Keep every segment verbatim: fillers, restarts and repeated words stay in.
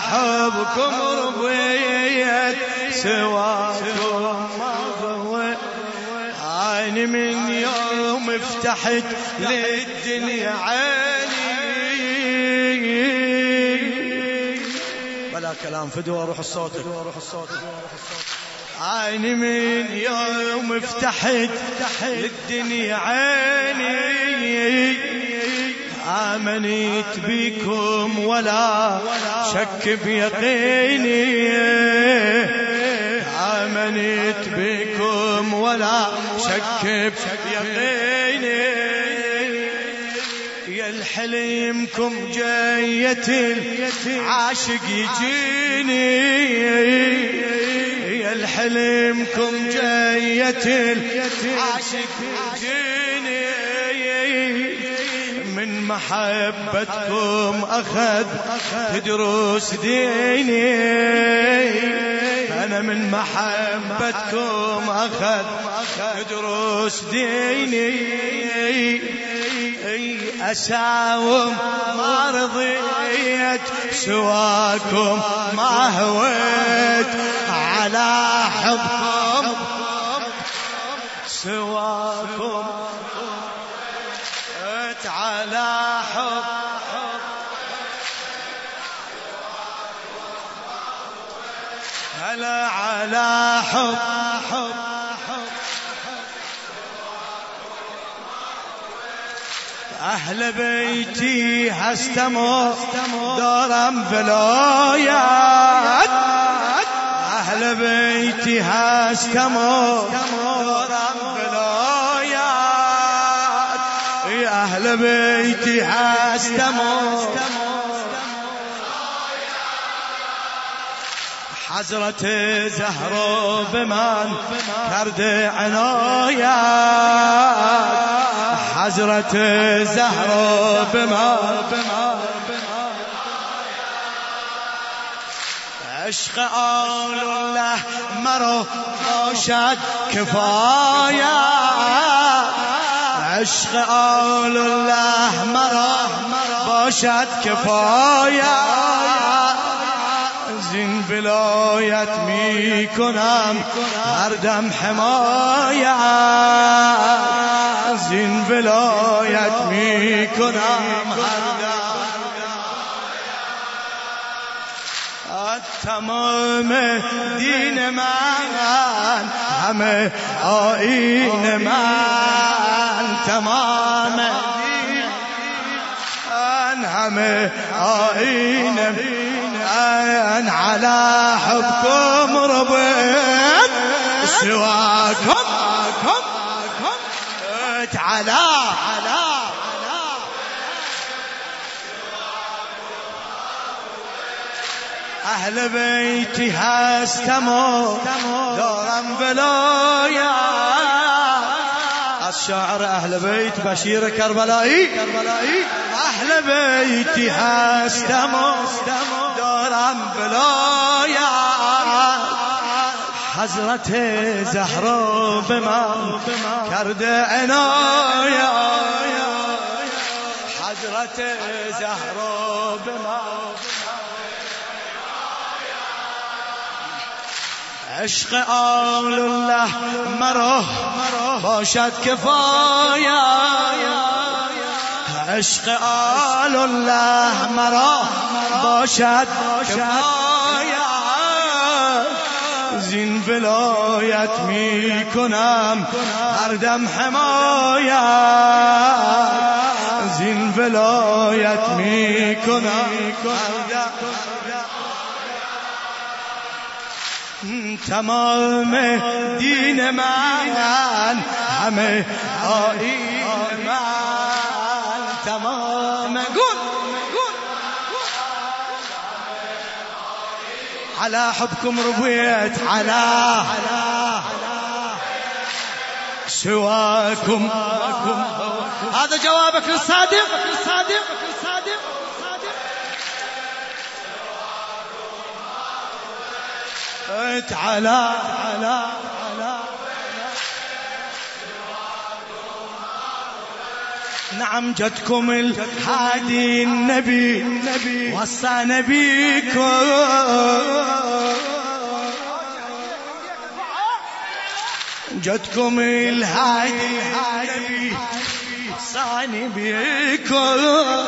حبكم ربيت سواكم ما ضويت. عيني من يوم فتحت للدنيا عيني بلا كلام فدوى روح الصوت. عيني من يوم فتحت للدنيا عيني آمنت بكم ولا شك بيقيني. آمنت بكم ولا شك بيقيني. يا الحليمكم جاية العاشق يجيني. يا الحليمكم جاية العاشق يجيني. من محبتكم أخذ تدرس ديني. أنا من محبتكم أخذ تدرس ديني. أساوم ما رضيت سواكم ما هويت على حبكم سواكم على حب هلا على حب أهل بيتي هستموا دورا بلايات. أهل بيتي هستموا دورا بلايات. أهل بيتي هستموا حضرة زهرة بمن كرد عنايات. حضرة زهرة بمن عشق آل الله مرو باشد كفاية. عشق آل الله مرو باشد كفاية. زین ولایت می کنم هر دم حمایت. زین ولایت می کنم هر دم تمام دین من همه آیین من. تمام دین من همه آیین من على حبكم ربيت سواكم على أهل بيتي هستموا دورا بلايا. الشاعر أهل بيت بشير كربلائي. أهل بيتي هستموا دورا بلايا. حضرت زهرا بمن کرد عنایا. حضرت زهرا بمن عشق آل الله مرا باشد کفایه. عشق آل الله مرا باشد کفایه. زین ولایت می کنم هر دم حمایت. زین ولایت می کنم هر دم. تمام دین من همه آیین من. تمام قول على حبكم ربيت على سواكم. هذا جوابك للصادق. على على على نعم جدكم الهادي النبي وصى نبيكم، جدكم الهادي النبي وصى نبيكم،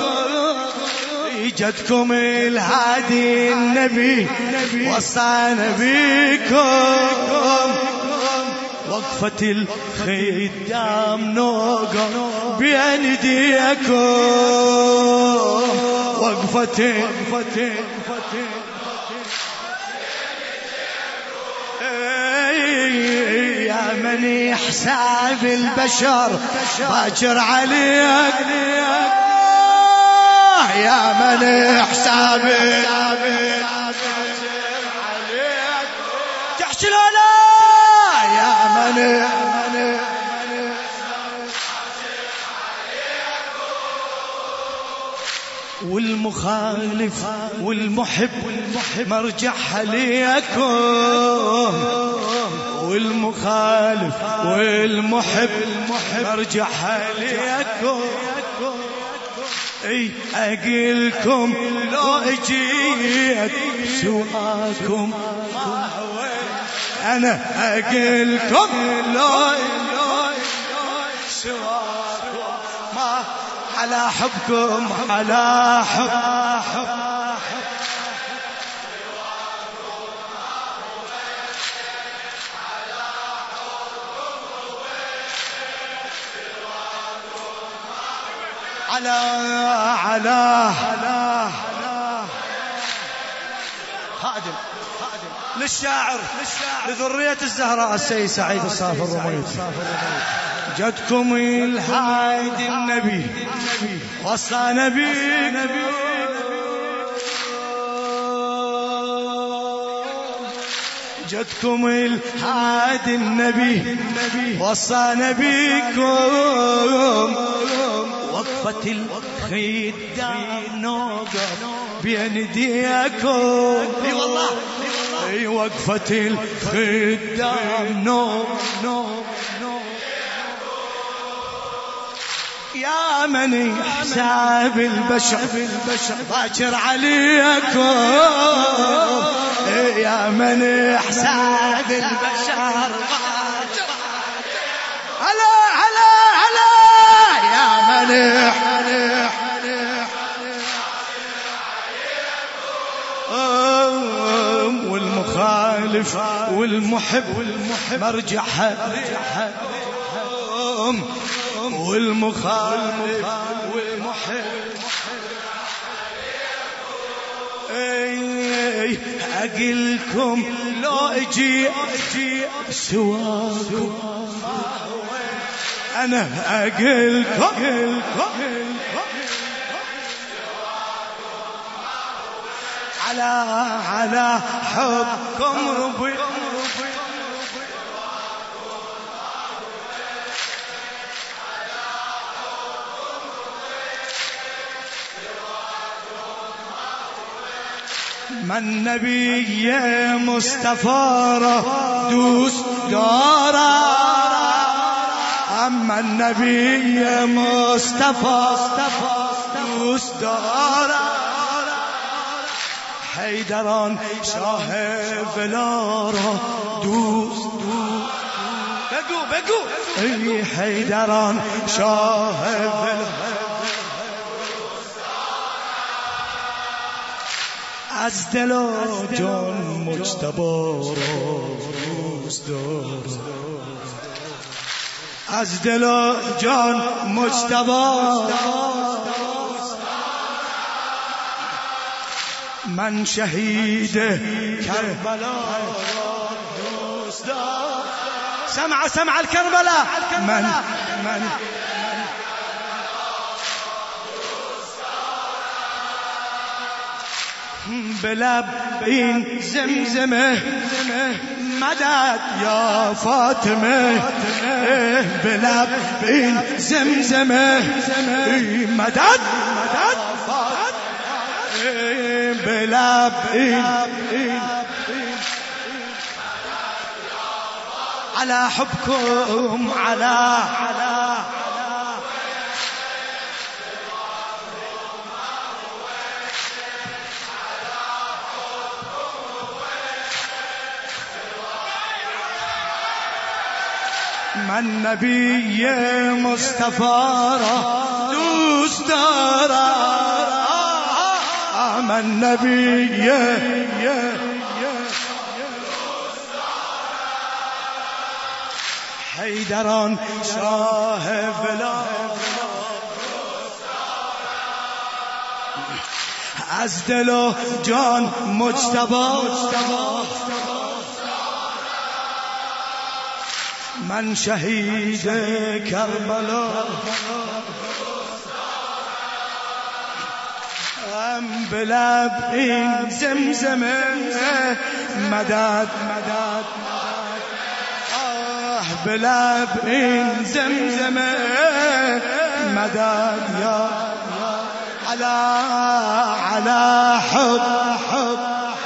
جدكم الهادي النبي وصى نبيكم. وقفة الخدام نوقف بين ايديكم، وقفة يا مني حساب البشر باكر عليك، يا مني حساب تحكي لا يا مني والمخالف والمحب مرجع عليكم، والمخالف والمحب مرجع عليكم. اي اقلكم لو اجيت سواكم انا، اقلكم لو سواكم ما على حبكم، على حب على على على خادم للشاعر لذرية الزهراء السيد سعيد الصافي الرميد. جدكم الهادي النبي وصى نبي، جدكم الهادي النبي وصى نبيكم. وقفة الخدام نوقف بين ايديكم، اي والله اي وقفة الخدام نوقف يا مني حساب البشر باكر عليكم، يا مني حساب البشر على على على يا مني والمخالف والمحب مرجع والمخالف والمحب أقلكم لو أجي سواكم أنا، أقلكم على على حبكم ربي من نبي مصطفى دوس دارا، أما النبي مصطفى دوس دارا. حيدران شاهد لارا دوس بقو بقو اي حيدران شاهد از دل و جان مجتبی را دوست دارم، از دل و جان مجتبی من شهید کربلا دوست دارم. سمع سمع الكربلاء من من بلب این زمزمه مدد یا فاطمه، بلب این زمزمه مدد بلب این على حبكم على على من نبی مصطفی را دوست دارم، من نبی حیدران شاه ولا از دل و جان مجتبی، من شهید کربلا ام بلب این زمزمه مدد مدد آه بلب این زمزمه مدد یا على على حب حب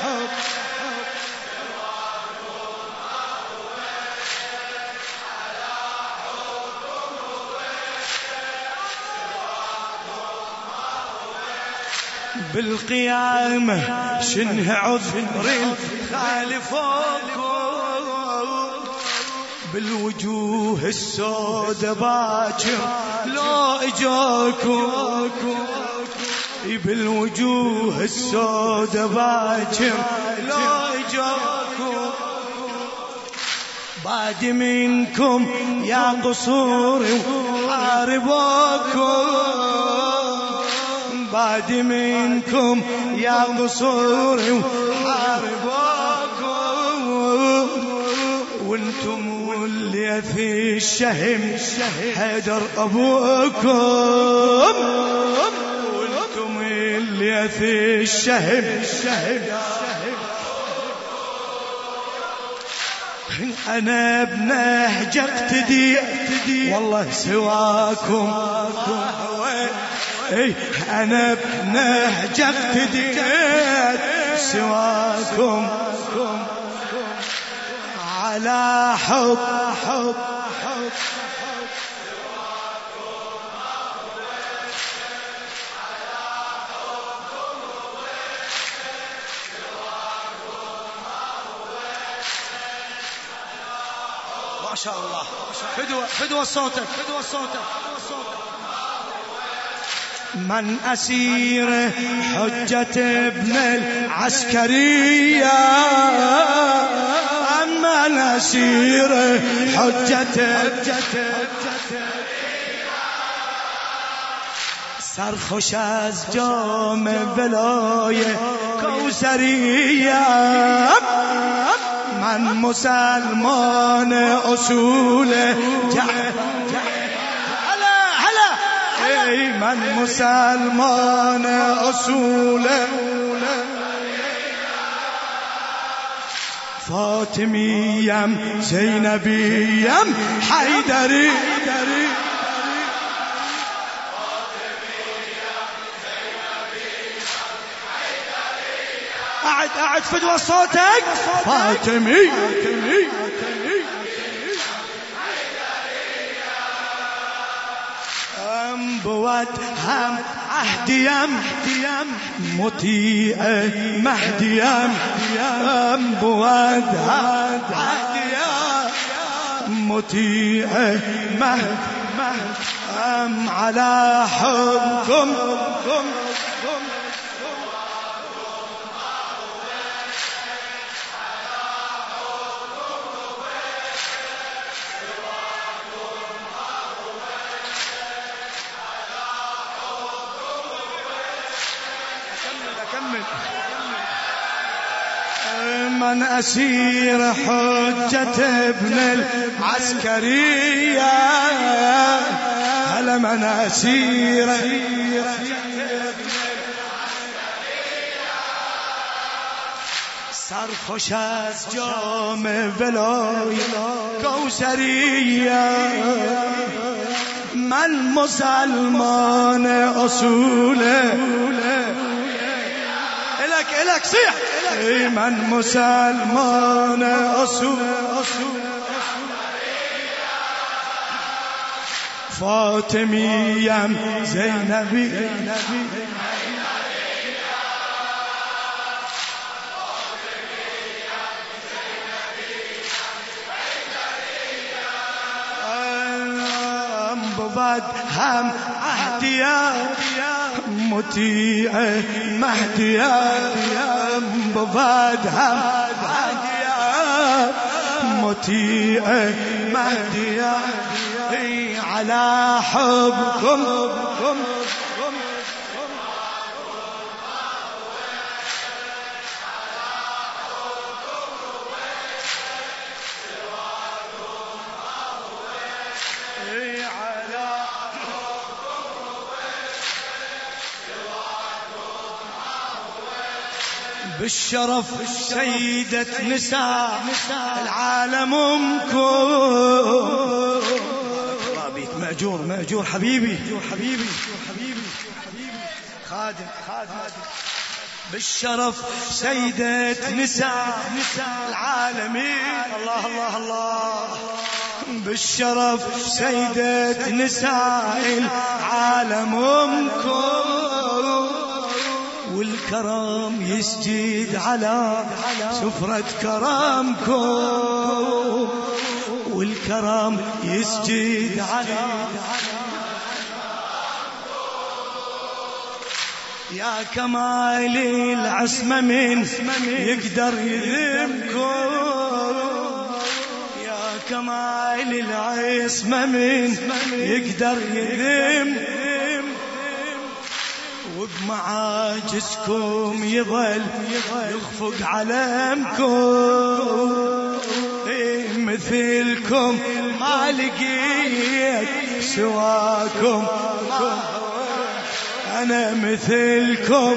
بالقيامة شنه عذر خالفوكم، بالوجوه السود باكر لا اجاكم، بالوجوه السود باكر لا اجاكم، بعد منكم يا قصور حاربوكم، بعد منكم يا قصور حاربوكم، وانتم اللي في الشهم حيدر ابوكم، وانتم اللي في الشهم انا بنهج اقتدي والله سواكم، اي انا بنهج اقتدي سواكم، على حب حب حب ما شاء الله. فدوى فدوى صوتك فدوى صوتك. من أسير حجة ابن العسكرية، من أسير حجة سرخوش از جام ولای کوثریه، من مسلمان اصول ای من مسلمان اصول فاطمیم زینبیم حیدری، قاعد قاعد فدوى صوتك فاطمي ام بود هم عهدیم مطیع مهدیم، ام بود هم عهدیم مطیع مهدیم، ام على حبكم من أسير حجة ابن العسكرية، هل من أسير سرخوش از جام ولای کوثریه، من مسلمان اصوله الك الك صيح، من مسلمان اصول فاطمیم زینبی، بعد هم عهدي يا مطيع مهدي يا بعد هم عهدي يا مطيع مهدي يا على حبكم بالشرف سيدة نساء العالم أمكم. رابيك مأجور مأجور حبيبي حبيبي حبيبي خادم خادم. بالشرف سيدة نساء العالمين. الله الله الله. بالشرف سيدة نساء العالم أمكم. والكرم يسجد على سفرة كرمكم. والكرم يسجد على يا كمال العصمة من يقدر يذمكم. يا كمال العصمة من يقدر يذمكم. وبمعاجزكم يظل يخفق علمكم. مثلكم ما لقيت سواكم. أنا مثلكم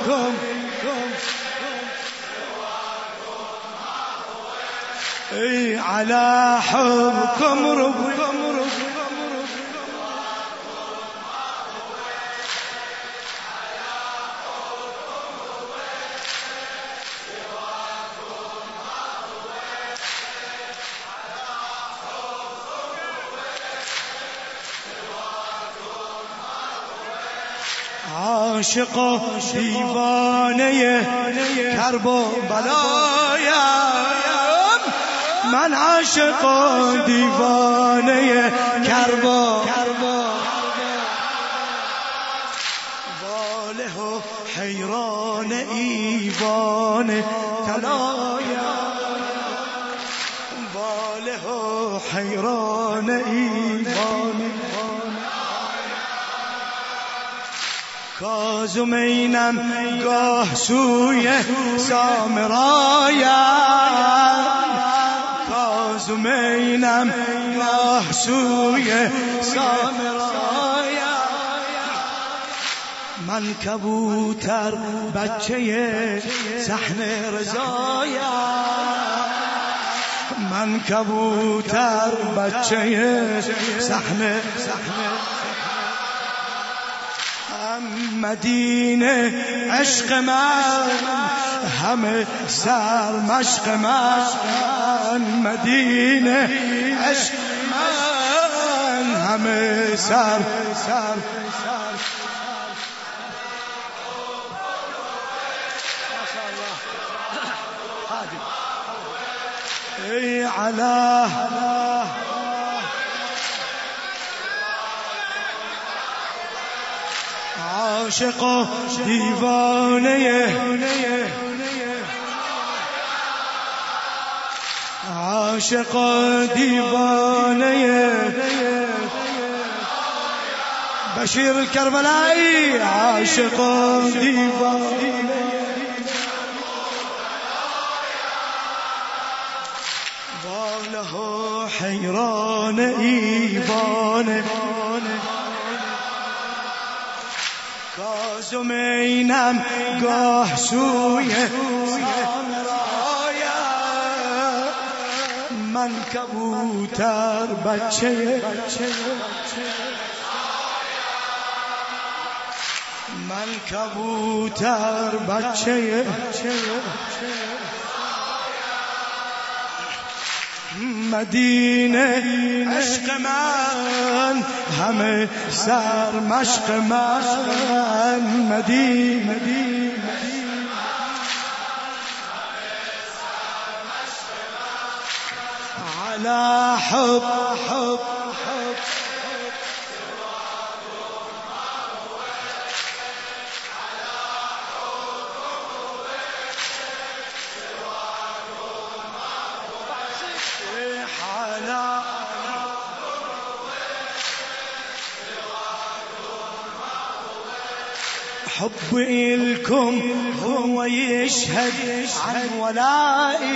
على حبكم ربكم. عاشق ديوانه كربلاء من عاشق ديوانه كربلاء واله حيران ايوان تلايا واله حيران ايوان کازمینم گاه سوی سامرایا کازمینم گاه سوی سامرایا من کبوتر بچه صحن رضایا من کبوتر بچه صحن مدینه عشق من همه سر مشق من مدینه عشق من همه سر سر ای علا عاشق دیوانه عاشق دیوانه بشیر الكربلائي عاشق دیوانه واله حیران ایوانه کازمینم گاه سوی سامرایا من کبوتر بچه من کبوتر بچه مدینه عشق من همه سر مشق من مدینه على حب حب حبي إلكم هو يشهد عن ولائي،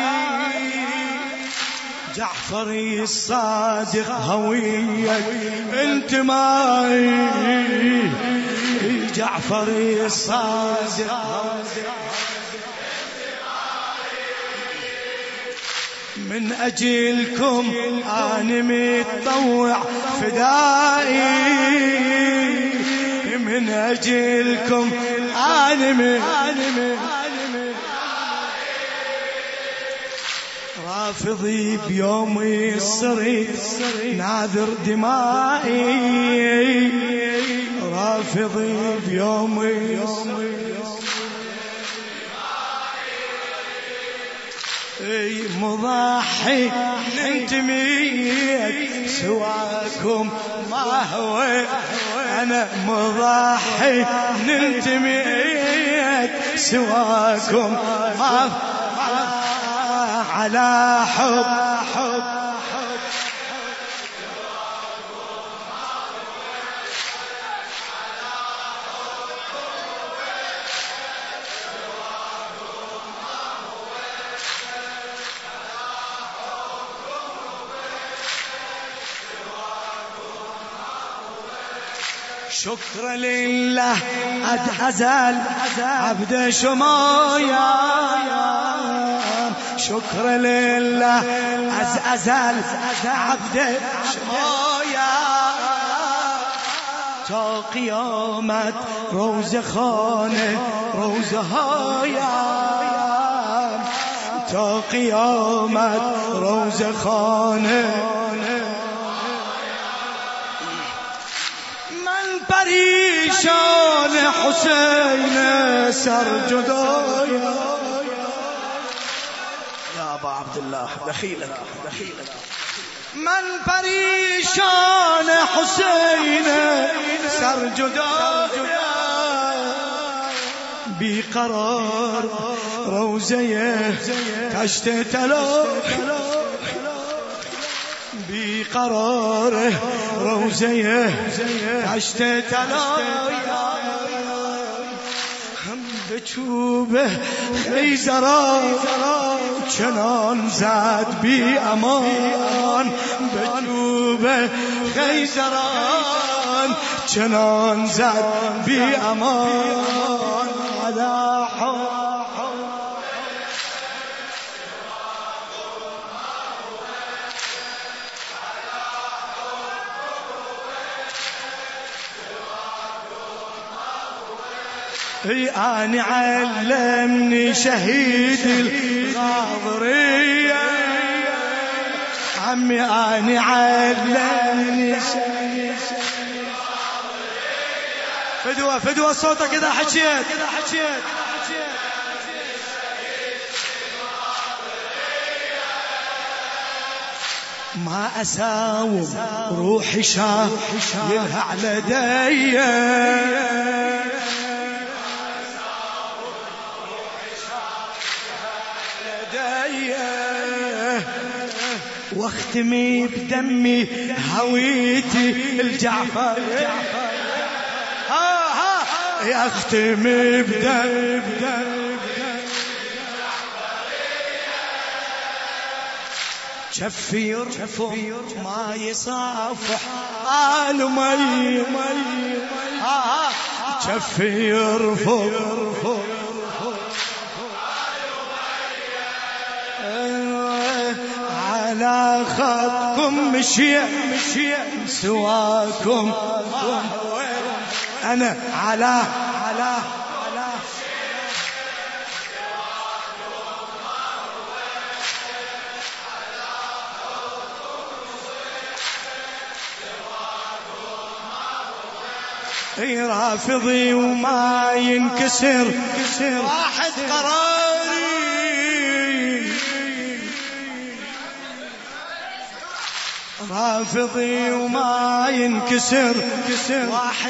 جعفري الصادق هوية انتمائي، جعفري الصادق هوية من أجلكم أنا متطوع فدائي، من أجلكم أنا متطوع رافضي بيومي الصريح ناذر دمائي، رافضي بيومي اي مضحي ننتميت سواكم ما هو، انا مضحي ننتميت سواكم ما على حب حب شكرا لله قد أزال عبد شمايا، شكرا لله أز أزال عبد شمايا، تا قيامة روز خانه روزهايا، تا قيامة روز خانه پریشان حسین سر جدایا یا ابا عبدالله دخیلك دخیلك من پریشان حسین سر جدایا بی قرار روزه کشت طلا بی قرار روزه کشت طلایا هم به چوب خیزرا چنان زد بی امان، به چوب خیزران چنان زد بی امان علی حب أنا علمني شهيد الغاضرية عمي، أنا علمني شهيد فدوة فدوة صوتك إذا حكيت إذا حكيت ما أساوم روحي شايلها على ديا، واختمي بدمي هويتي الجعفر، ها ها يا اختمي بدمي بدمي شفي يرفض ما يصافح آل مي ها ها شفي يرفض على خطكم مشي مشي سواكم أنا على على على رافضي وما ينكسر واحد قراري، رافضي وما ينكسر واحد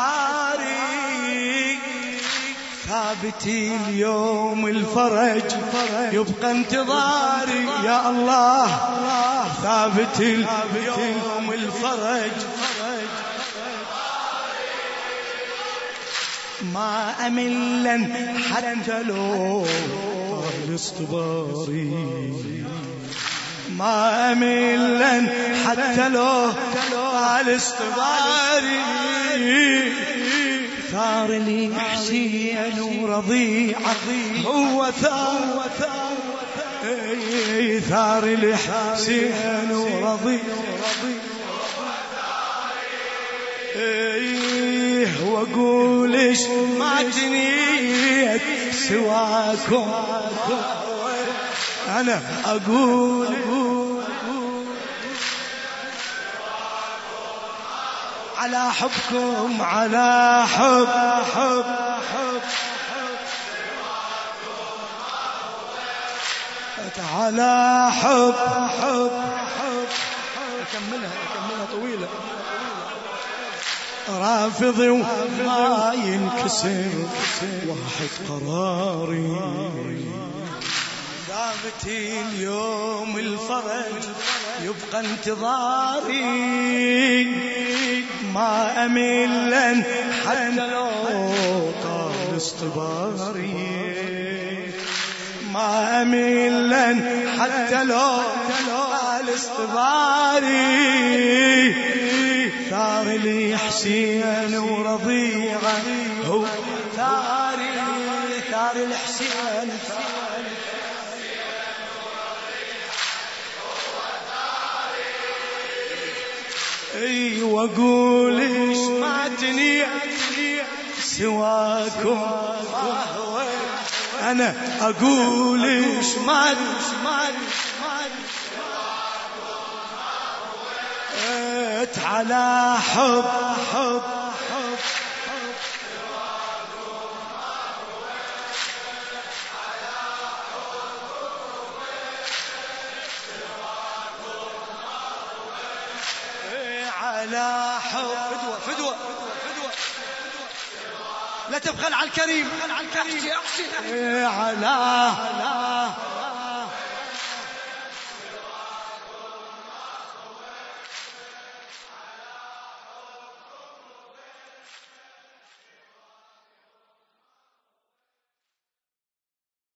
قراري، ثابتي اليوم الفرج يبقى انتظاري يا الله، ثابتي اليوم الفرج ما أملا حتى لو طال اصطباري، ما أملا حتى لو طال اصطباري. ثار لي حسين ورضيعة هو ثار، ثار لي حسين ورضيعة واقولش ما جنيت سواكم، انا اقول على حبكم، على حب حب حب على حب حب حب. اكملها اكملها طويلة. رافضي وما ينكسر واحد قراري، ثابتي اليوم الفرج يبقى انتظاري. ما أملا حتى لو طال اصطباري، ما أملا حتى لو طال اصطباري. ثار لي حسين ورضيعة هو ثاري، ثار الحسين اي واقولش ما تنيع سواكم، انا اقولش ما على حب حب حب على حب. فدوة فدوة فدوة لا تبخل على الكريم، على الكريم على